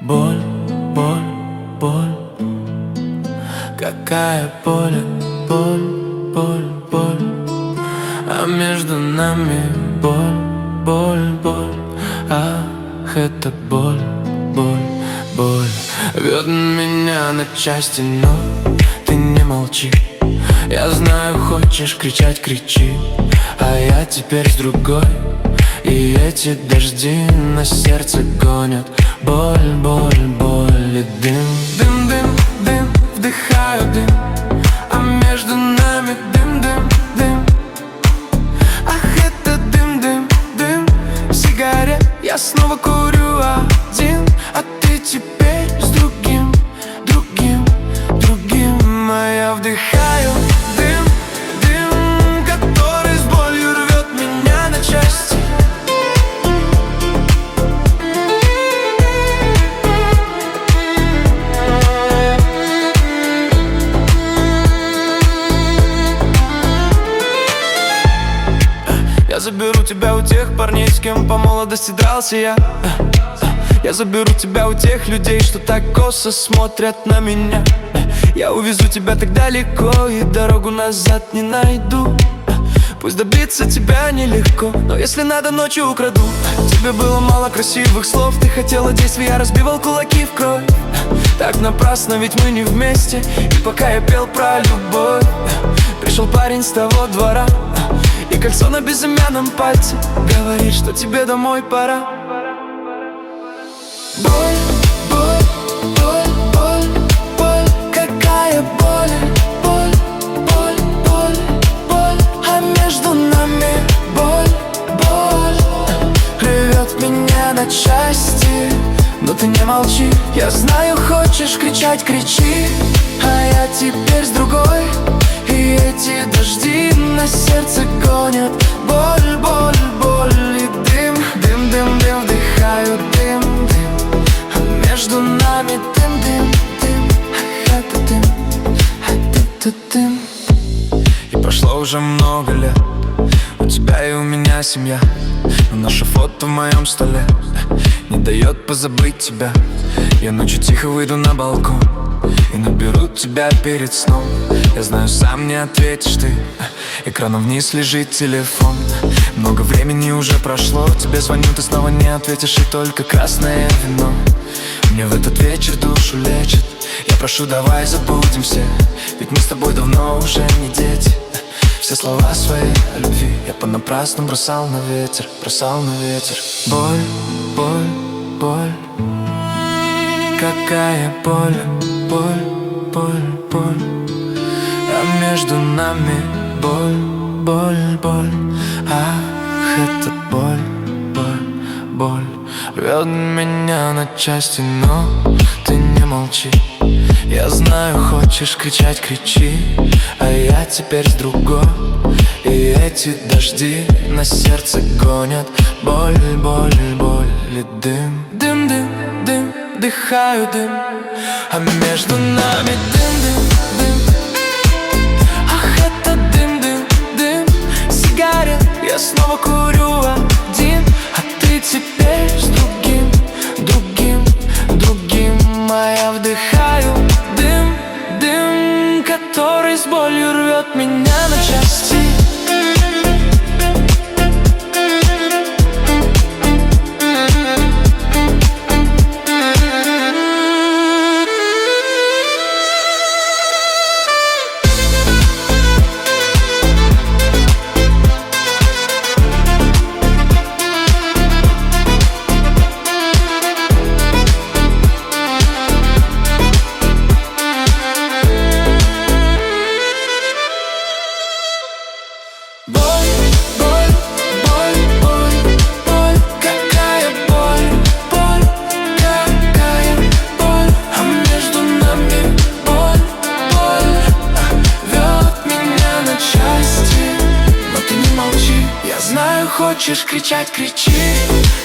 боль, боль, боль. Какая боль, боль, боль, боль. А между нами боль, боль, боль. Ах, это боль, боль, боль. Рвет меня на части, но ты не молчи. Я знаю, хочешь кричать, кричи, а я теперь с другой. И эти дожди на сердце гонят боль, боль, боль и дым. Дым, дым, дым, вдыхаю дым, а между нами дым, дым, дым. Ах, это дым, дым, дым сигарет. Я снова курю один, а ты теперь с другим, другим, другим. А я вдыхаю дым, дым, который с болью рвет меня на части. Я заберу тебя у тех парней, с кем по молодости дрался я. Я заберу тебя у тех людей, что так косо смотрят на меня. Я увезу тебя так далеко и дорогу назад не найду. Пусть добиться тебя нелегко, но если надо, ночью украду. Тебе было мало красивых слов, ты хотела действий, я разбивал кулаки в кровь. Так напрасно, ведь мы не вместе. И пока я пел про любовь, пришел парень с того двора, и кольцо на безымянном пальце говорит, что тебе домой пора. Боль, боль, боль, боль, боль. Какая боль, боль, боль, боль, боль. А между нами боль, боль. Рвет меня на части, но ты не молчи. Я знаю, хочешь кричать, кричи, а я теперь с другой. И эти дожди на сердце гонят боль, боль, боль и дым. Дым, дым, дым, вдыхаю дым, дым, а между нами дым, дым, дым. Ах, это дым, а это дым. И прошло уже много лет, у тебя и у меня семья, но наше фото в моем столе не дает позабыть тебя. Я ночью тихо выйду на балкон и наберу тебя перед сном. Я знаю, сам не ответишь ты, экраном вниз лежит телефон. Много времени уже прошло, тебе звоню, ты снова не ответишь, и только красное вино мне в этот вечер душу лечит. Я прошу, давай забудем все, ведь мы с тобой давно уже не дети. Все слова свои о любви я понапрасну бросал на ветер, бросал на ветер. Боль, боль, боль. Какая боль, боль, боль, боль. А между нами боль, боль, боль. Ах, это боль, боль, боль. Рвет меня на части, но ты не молчи. Я знаю, хочешь кричать, кричи, а я теперь с другой. И эти дожди на сердце гонят боль, боль, боль и дым. Дым, дым, дым, вдыхаю дым, а между нами дым, дым, дым. Ах, это дым, дым, дым сигарет. Я снова курю один, а ты теперь с другим, другим, другим. А я вдыхаю дым, дым, который с болью рвет меня на части. Хочешь кричать, кричи,